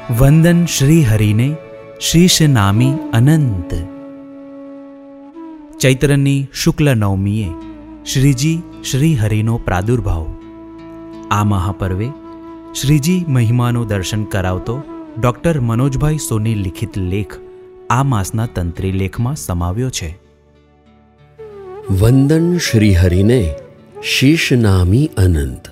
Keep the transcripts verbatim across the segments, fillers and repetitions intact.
વંદન શ્રી હરિને શીશ નામી અનંત. ચૈત્રની શુક્લ નવમીએ શ્રીજી શ્રી હરિનો પ્રાદુર્ભાવ. આ મહાપર્વે શ્રીજી મહિમાનું દર્શન કરાવતો ડૉક્ટર મનોજભાઈ સોની લિખિત લેખ આ માસના તંત્રી લેખમાં સમાવ્યો છે. વંદન શ્રી હરિને શીશ નામી અનંત.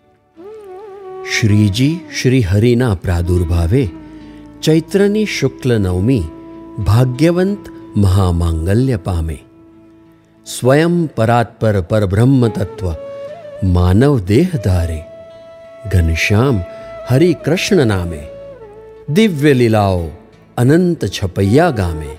શ્રીજી શ્રી હરિના પ્રાદુર્ભાવે ચૈત્રની શુક્લ નવમી ભાગ્યવંત મહામાંગલ્ય પામે. સ્વયં પરાત્પર પરબ્રહ્મ તત્વ માનવ દેહ ધારે. ઘનશ્યામ હરિ કૃષ્ણ નામે દિવ્ય લીલાઓ અનંત છપૈયા ગામે.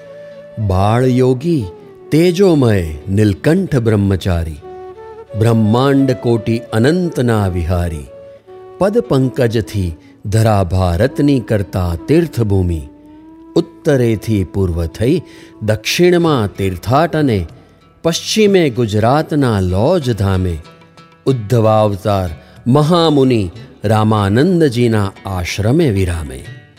બાળયોગી તેજોમય નીલકંઠ બ્રહ્મચારી બ્રહ્માંડ કોટી અનંતના વિહારી. પદ પંકજથી ધરા ભારતની કરતા તીર્થભૂમિ. ઉત્તરેથી પૂર્વ થઈ દક્ષિણમાં તીર્થાટ અને પશ્ચિમે ગુજરાતના લોજ ધામે. ઉદ્ધવાવતાર મહામુનિ રામાનંદજીના આશ્રમે વિરામે.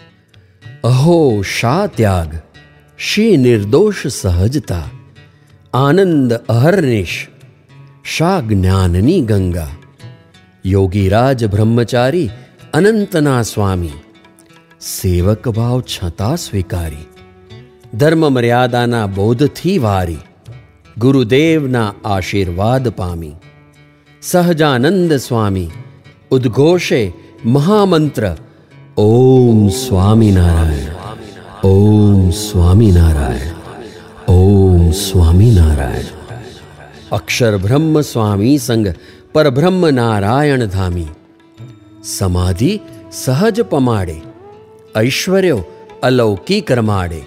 અહો શા ત્યાગ શી નિર્દોષ સહજતા. આનંદ અહર્નિશ શા જ્ઞાનની ગંગા. યોગીરાજ બ્રહ્મચારી અનંતના સ્વામી સેવક ભાવ છતાં સ્વીકારી. ધર્મ મર્યાદાના બોધથી વારી ગુરુદેવના આશીર્વાદ પામી. સહજાનંદ સ્વામી ઉદ્ઘોષે મહામંત્ર ઓમ સ્વામિનારાયણ ઓમ સ્વામિનારાયણ ઓમ સ્વામિનારાયણ. અક્ષર બ્રહ્મ સ્વામી સંગ પરબ્રહ્મ નારાયણ ધામી. સમાધિ સહજ પમાડે ઐશ્વર્યો અલૌકિક રમાડે.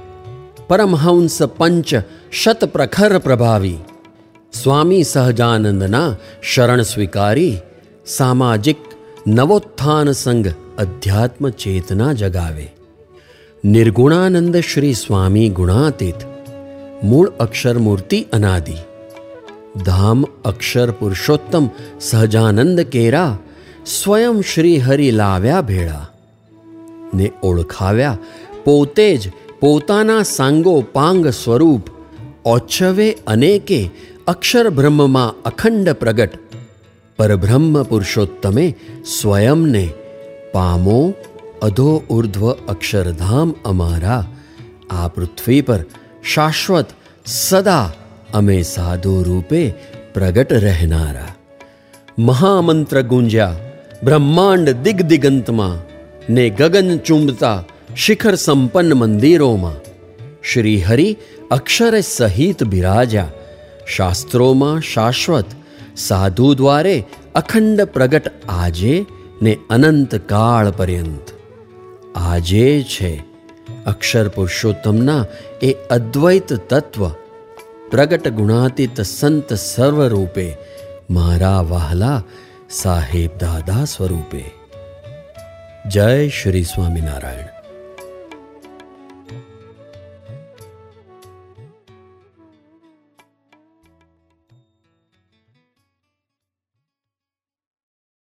પરમહંસ પંચ શત પ્રખર પ્રભાવી સ્વામી સહજાનંદના શરણ સ્વીકારી. સામાજિક નવોત્થાન સંગ અધ્યાત્મ ચેતના જગાવે. નિર્ગુણાનંદ શ્રી સ્વામી ગુણાતીત મૂળ અક્ષર મૂર્તિ અનાદિ. ધામ અક્ષર પુરુષોત્તમ સહજાનંદ કેરા સ્વયં શ્રી હરિ લાવ્યા ભેળા. ને ઓળખાવ્યા પોતે જ પોતાના સાંગોપાંગ સ્વરૂપ. ઓચ્છવે અનેકે અક્ષર બ્રહ્મમાં અખંડ પ્રગટ. પરબ્રહ્મ પુરુષોત્તમે સ્વયંને પામો અધો ઉર્ધ્વ અક્ષરધામ અમારા. આ પૃથ્વી પર શાશ્વત સદા અમે સાધુ રૂપે પ્રગટ રહેનારા. મહામંત્ર ગુંજ્યા બ્રહ્માંડ દિગ્દિગંતમાં ને ગગન ચુંબતા શિખર સંપન્ન મંદિરોમાં. શ્રી હરિ અક્ષરે સહિત બિરાજ્યા. શાસ્ત્રોમાં શાશ્વત સાધુ દ્વારે અખંડ પ્રગટ આજે ને અનંત કાળ પર્યંત. આજે છે અક્ષર પુરુષોત્તમના એ અદ્વૈત તત્વ પ્રગટ ગુણાતીત સંત સર્વરૂપે મારા વહાલા સાહેબ દાદા સ્વરૂપે. જય શ્રી સ્વામિનારાયણ.